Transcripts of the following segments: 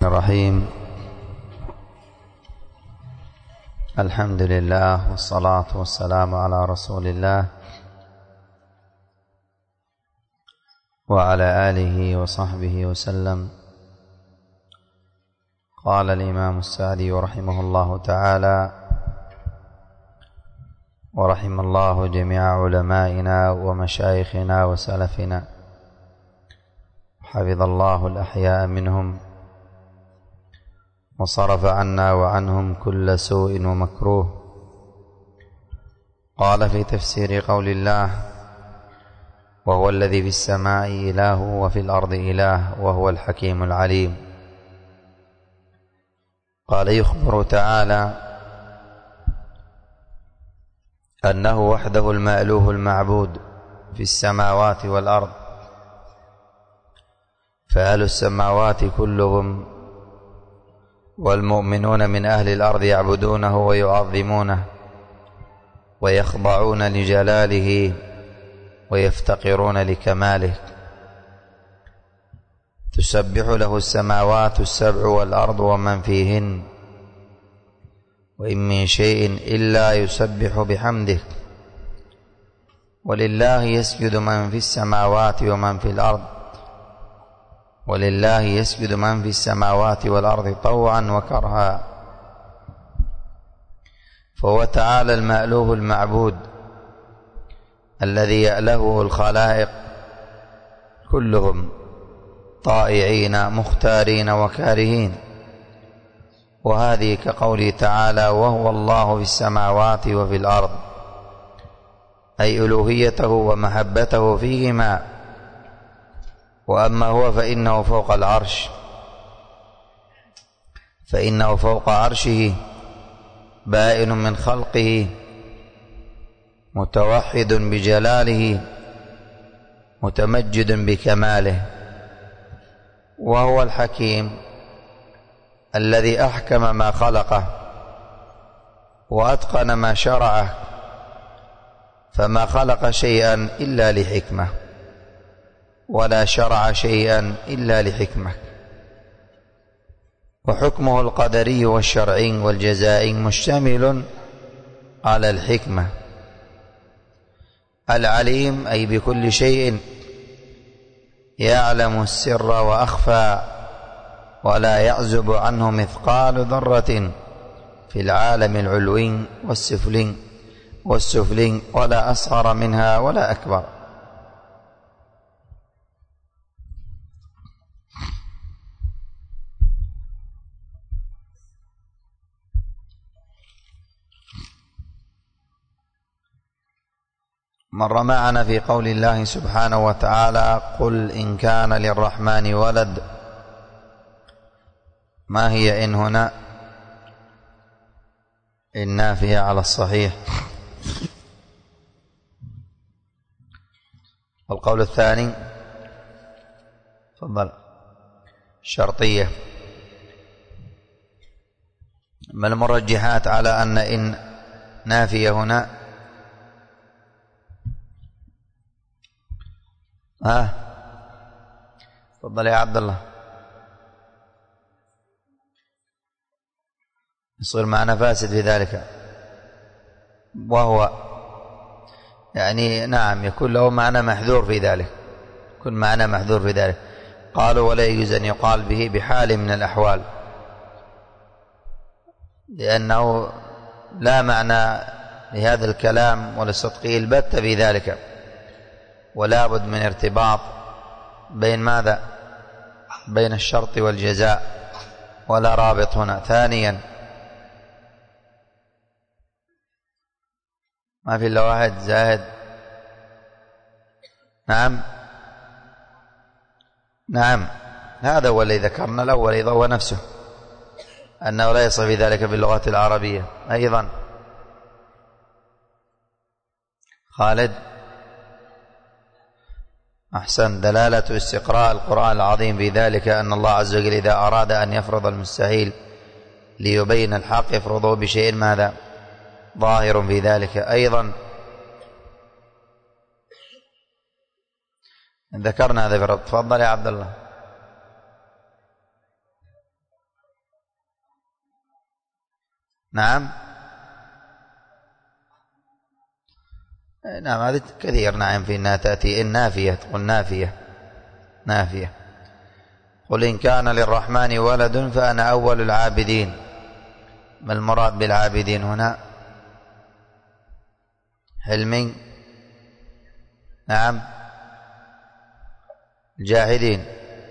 الرحيم. الحمد لله والصلاة والسلام على رسول الله وعلى آله وصحبه وسلم. قال الإمام السعدي رحمه الله تعالى: ورحم الله جميع علمائنا ومشايخنا وسلفنا، حفظ الله الأحياء منهم وصرف عنا وعنهم كل سوء ومكروه. قال في تفسير قول الله: وهو الذي في السماء إله وفي الأرض إله وهو الحكيم العليم. قال: يخبر تعالى أنه وحده المألوه المعبود في السماوات والأرض، فأهل السماوات كلهم والمؤمنون من أهل الأرض يعبدونه ويعظمونه ويخضعون لجلاله ويفتقرون لكماله. تسبح له السماوات السبع والأرض ومن فيهن، وإن من شيء إلا يسبح بحمده، ولله يسجد من في السماوات ومن في الأرض، ولله يسجد من في السماوات والأرض طوعا وكرها. فهو تعالى المألوه المعبود الذي يألهه الخلائق كلهم طائعين مختارين وكارهين. وهذه كقوله تعالى: وهو الله في السماوات وفي الأرض، أي ألوهيته ومحبته فيهما. وأما هو فإنه فوق العرش، فإنه فوق عرشه بائن من خلقه، متوحد بجلاله، متمجد بكماله. وهو الحكيم الذي أحكم ما خلقه وأتقن ما شرعه، فما خلق شيئا إلا لحكمة، ولا شرع شيئا إلا لحكمة. وحكمه القدري والشرعي والجزائي مشتمل على الحكمة. العليم أي بكل شيء، يعلم السر وأخفى، ولا يعزب عنه مثقال ذرة في العالم العلوي والسفلي ولا أصغر منها ولا أكبر. مر معنا في قول الله سبحانه وتعالى: قل إن كان للرحمن ولد. ما هي إن هنا؟ النافية على الصحيح. والقول الثاني تفضل شرطية. ما المرجحات على أن إن نافية هنا؟ تفضل يا عبد الله. يصير معنى فاسد في ذلك، وهو يعني نعم يكون له معنى محذور في ذلك، يكون معنى محذور في ذلك. قالوا: ولا يجوز أن يقال به بحال من الأحوال، لأنه لا معنى لهذا الكلام ولصدقه البتة في ذلك، ولا بد من ارتباط بين ماذا؟ بين الشرط والجزاء، ولا رابط هنا. ثانيا، ما في إلا واحد زاهد. نعم هذا هو الذي ذكرنا الأول أيضا، هو نفسه أنه لا يصح في ذلك في اللغة العربية. أيضا خالد أحسن. دلالة استقراء القرآن العظيم في ذلك أن الله عز وجل إذا أراد أن يفرض المستحيل ليبين الحق يفرضه بشيء ماذا؟ ظاهر في ذلك. أيضا ذكرنا هذا في الرب. تفضل يا عبد الله. نعم نعم هذا كثير. نعم في إنها تأتي إن نافية، تقول نافية. قل إن كان للرحمن ولد فأنا أول العابدين. ما المراد بالعابدين هنا؟ حلمي؟ نعم الجاحدين.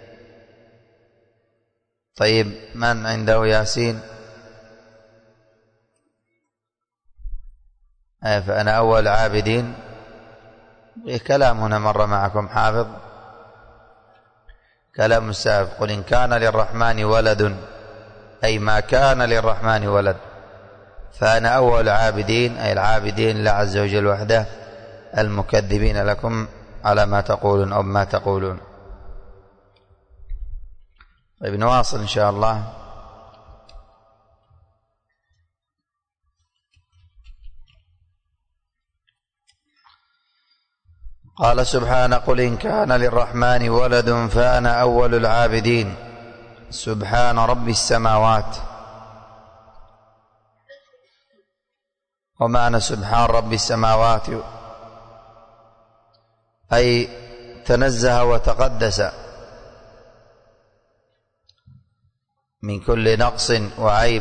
طيب من عنده ياسين؟ فأنا أول العابدين. كلام هنا مر معكم حافظ، كلام السابق. قل إن كان للرحمن ولد، أي ما كان للرحمن ولد، فأنا أول العابدين، أي العابدين لله عز وجل وحده، المكذبين لكم على ما تقولون أو ما تقولون. طيب نواصل إن شاء الله. قال سبحانه: قل إن كان للرحمن ولد فأنا أول العابدين. سبحان رب السماوات. ومعنى سبحان رب السماوات أي تنزه وتقدس من كل نقص وعيب،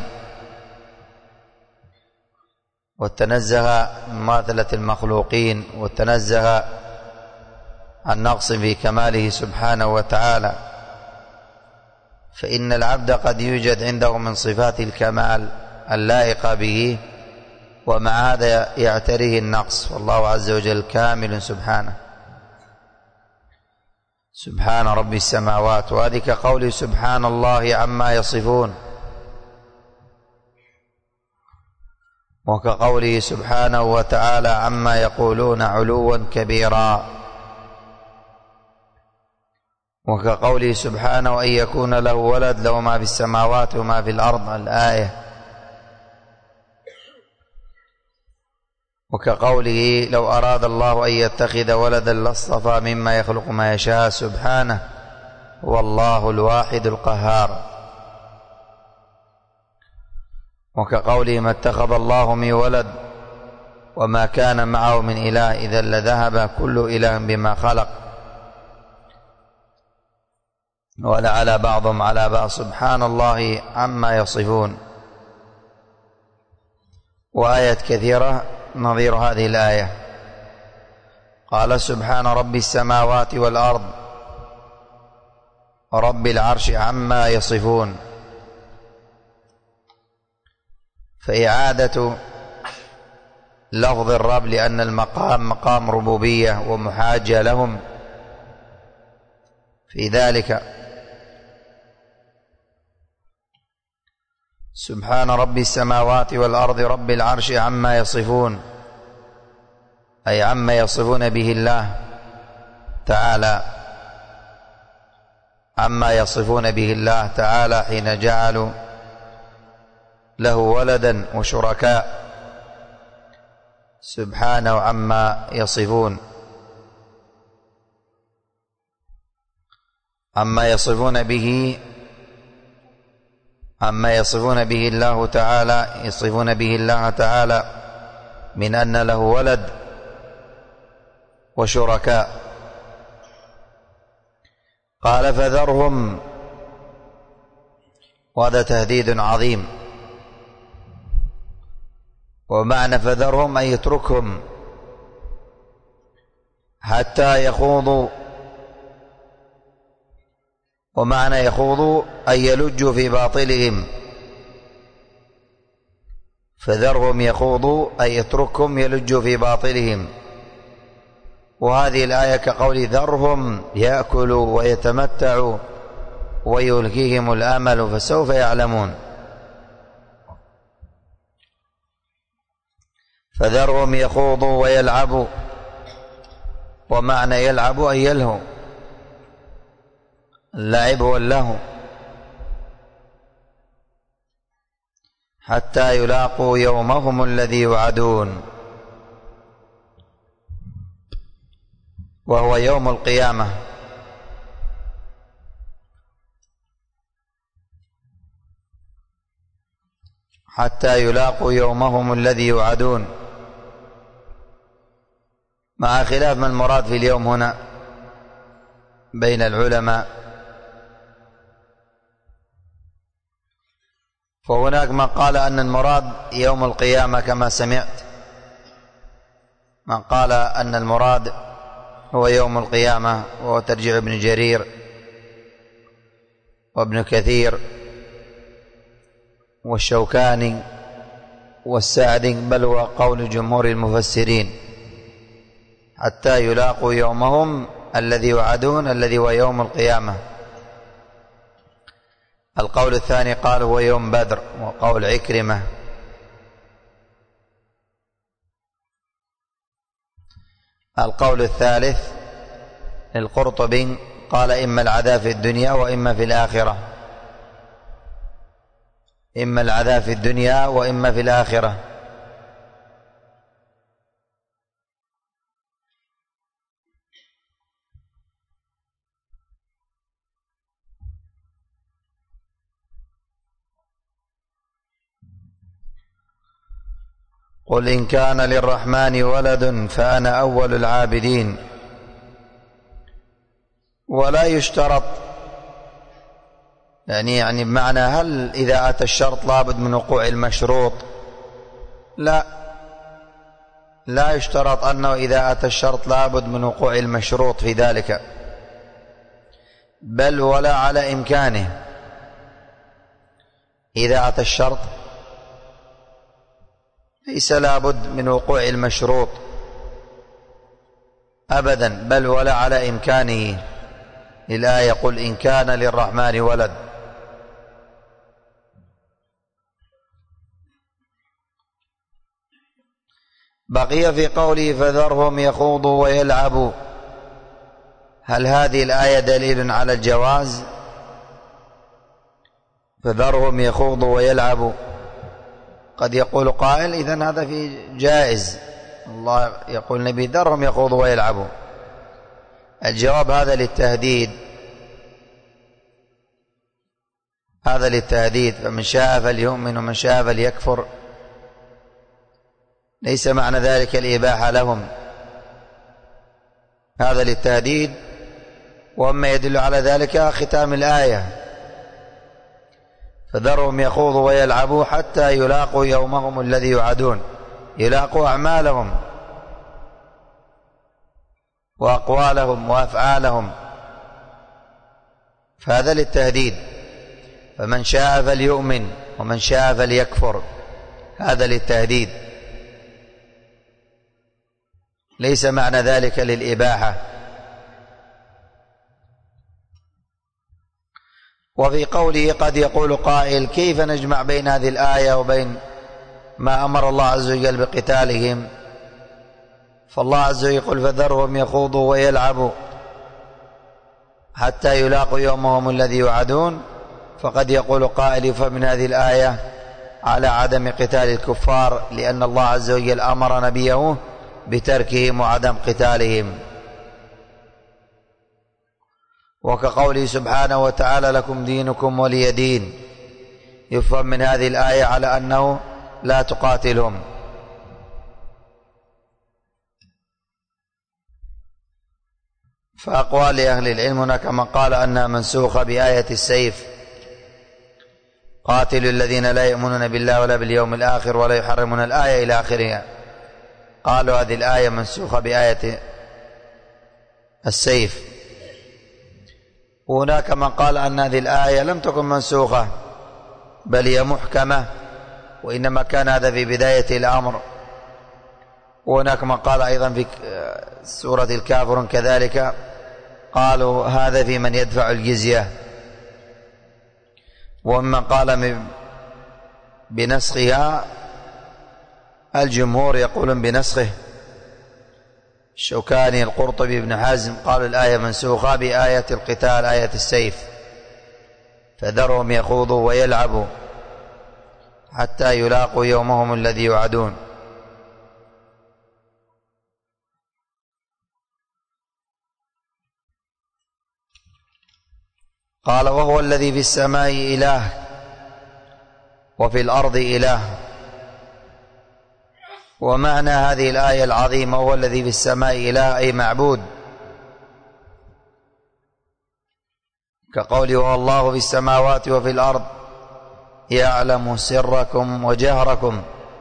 وتنزه من مماثلة المخلوقين، وتنزه عن نقص في كماله سبحانه وتعالى. فإن العبد قد يوجد عنده من صفات الكمال اللائقة به، ومع هذا يعتريه النقص، والله عز وجل كامل سبحانه. سبحان رب السماوات. وهذه كقوله سبحان الله عما يصفون، وكقوله سبحانه وتعالى عما يقولون علوا كبيرا، وكقوله سبحانه أن يكون له ولد له ما في السماوات وما في الأرض، الآية. وكقوله لو أراد الله أن يتخذ ولدا لاصطفى مما يخلق ما يشاء سبحانه هو الله الواحد القهار. وكقوله ما اتخذ الله من ولد وما كان معه من إله إذا لذهب كل إله بما خلق ولعلى بعضهم على بعض سبحان الله عما يصفون. وآيات كثيرة نظير هذه الآية. قال سبحان رب السماوات والأرض رب العرش عما يصفون. فإعادة لفظ الرب لأن المقام مقام ربوبية ومحاجة لهم في ذلك. سبحان رب السماوات والأرض رب العرش عما يصفون، أي عما يصفون به الله تعالى، عما يصفون به الله تعالى حين جعلوا له ولدا وشركاء، سبحانه عما يصفون. عما يصفون به الله تعالى، يصفون به الله تعالى من أن له ولد وشركاء. قال فذرهم، وهذا تهديد عظيم. ومعنى فذرهم أن يتركهم حتى يخوضوا، ومعنى يخوضوا أن يلجوا في باطلهم. فذرهم يخوضوا أن يتركهم يلجوا في باطلهم. وهذه الآية كقول ذرهم يأكلوا ويتمتعوا ويلهيهم الأمل فسوف يعلمون. فذرهم يخوضوا ويلعبوا، ومعنى يلعبوا أن يلهوا، اللعب واللهو، حتى يلاقوا يومهم الذي يوعدون، وهو يوم القيامة. حتى يلاقوا يومهم الذي يوعدون، مع خلاف ما المراد في اليوم هنا بين العلماء. فهناك من قال أن المراد يوم القيامة كما سمعت، من قال أن المراد هو يوم القيامة، وهو ترجيع ابن جرير وابن كثير والشوكاني والسعدي، بل هو قول جمهور المفسرين، حتى يلاقوا يومهم الذي يوعدون الذي هو يوم القيامة. القول الثاني قال هو يوم بدر، وقول عكرمة. القول الثالث للقرطبي قال إما العذاب في الدنيا وإما في الآخرة، إما العذاب في الدنيا وإما في الآخرة. قل إن كان للرحمن ولد فأنا أول العابدين. ولا يشترط، يعني بمعنى هل إذا أتى الشرط لابد من وقوع المشروط؟ لا يشترط أنه إذا أتى الشرط لابد من وقوع المشروط في ذلك، بل ولا على إمكانه. إذا أتى الشرط ليس لابد من وقوع المشروط أبدا، بل ولا على إمكانه. الآية قل إن كان للرحمن ولد. بقي في قوله فذرهم يخوضوا ويلعبوا، هل هذه الآية دليل على الجواز؟ فذرهم يخوضوا ويلعبوا، قد يقول قائل إذن هذا في جائز، الله يقول النبي ذرهم يخوضوا ويلعبوا. الجواب هذا للتهديد، هذا للتهديد، فمن شاء فليؤمن ومن شاء فليكفر، ليس معنى ذلك الإباحة لهم، هذا للتهديد. وما يدل على ذلك ختام الآية فذرهم يخوضوا ويلعبوا حتى يلاقوا يومهم الذي يوعدون، يلاقوا أعمالهم وأقوالهم وأفعالهم، فهذا للتهديد. فمن شاء فليؤمن ومن شاء فليكفر، هذا للتهديد، ليس معنى ذلك للإباحة. وفي قوله قد يقول قائل كيف نجمع بين هذه الآية وبين ما أمر الله عز وجل بقتالهم؟ فالله عز وجل يقول فذرهم يخوضوا ويلعبوا حتى يلاقوا يومهم الذي يوعدون، فقد يقول قائل فمن هذه الآية على عدم قتال الكفار، لأن الله عز وجل أمر نبيه بتركهم وعدم قتالهم. وكقوله سبحانه وتعالى لكم دينكم ولي دين، يفهم من هذه الآية على أنه لا تقاتلهم. فأقوال أهل العلم هناك من قال أنها منسوخة بآية السيف، قاتلوا الذين لا يؤمنون بالله ولا باليوم الآخر ولا يحرمون الآية إلى آخرها، قالوا هذه الآية منسوخة بآية السيف. وهناك من قال أن هذه الآية لم تكن منسوخة بل هي محكمة، وإنما كان هذا في بداية الأمر. وهناك من قال أيضا في سورة الكافرون كذلك، قالوا هذا في من يدفع الجزية. ومن قال بنسخها الجمهور يقولون بنسخه، الشوكاني القرطبي بن حزم قالوا الآية منسوخة بآية القتال، آية السيف، فذرهم يخوضوا ويلعبوا حتى يلاقوا يومهم الذي يوعدون. قال وهو الذي في السماء إله وفي الأرض إله. ومعنى هذه الآية العظيمة هو الذي في السماء إله أي معبود، كقوله والله في السماوات وفي الأرض يعلم سركم وجهركم.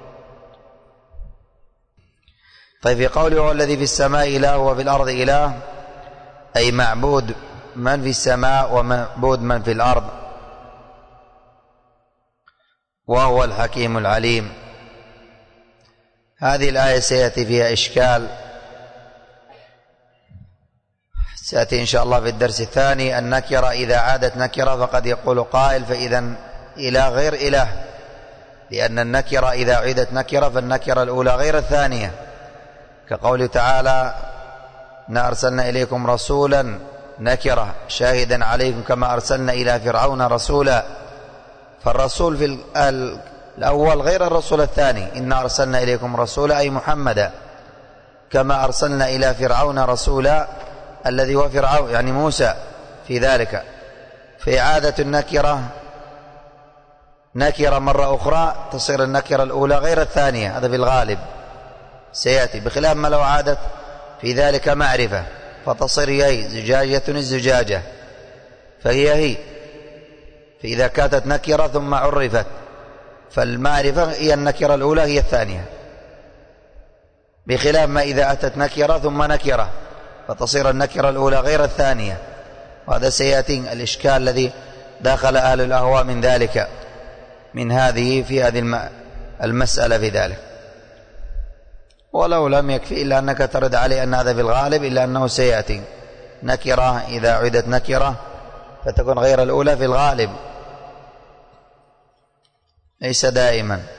طيب في قوله هو الذي في السماء إله وفي الأرض إله أي معبود من في السماء ومعبود من في الأرض، وهو الحكيم العليم. هذه الآية سيأتي فيها إشكال، سيأتي إن شاء الله في الدرس الثاني. النكرة إذا عادت نكرة فقد يقول قائل فإذا إله غير إله، لأن النكرة إذا عيدت نكرة فالنكرة الأولى غير الثانية، كقوله تعالى إنا أرسلنا إليكم رسولا نكرة شاهدا عليكم كما أرسلنا إلى فرعون رسولا. فالرسول في الأول غير الرسول الثاني، إنا أرسلنا إليكم رسولا أي محمدا، كما أرسلنا إلى فرعون رسولا الذي هو فرعون يعني موسى في ذلك. فإعادة النكرة نكرة مرة أخرى تصير النكرة الأولى غير الثانية، هذا في الغالب سيأتي، بخلاف ما لو عادت في ذلك معرفة فتصير هي زجاجة الزجاجة فهي. فإذا كانت نكرة ثم عرفت فالمعرفة هي النكرة الأولى هي الثانية، بخلاف ما إذا أتت نكرة ثم نكرة فتصير النكرة الأولى غير الثانية. وهذا سيأتي الإشكال الذي داخل أهل الأهواء من ذلك من هذه في هذه المسألة في ذلك. ولو لم يكفي إلا أنك ترد عليه أن هذا في الغالب، إلا أنه سيأتي نكرة إذا عدت نكرة فتكون غير الأولى في الغالب، ليس دائما.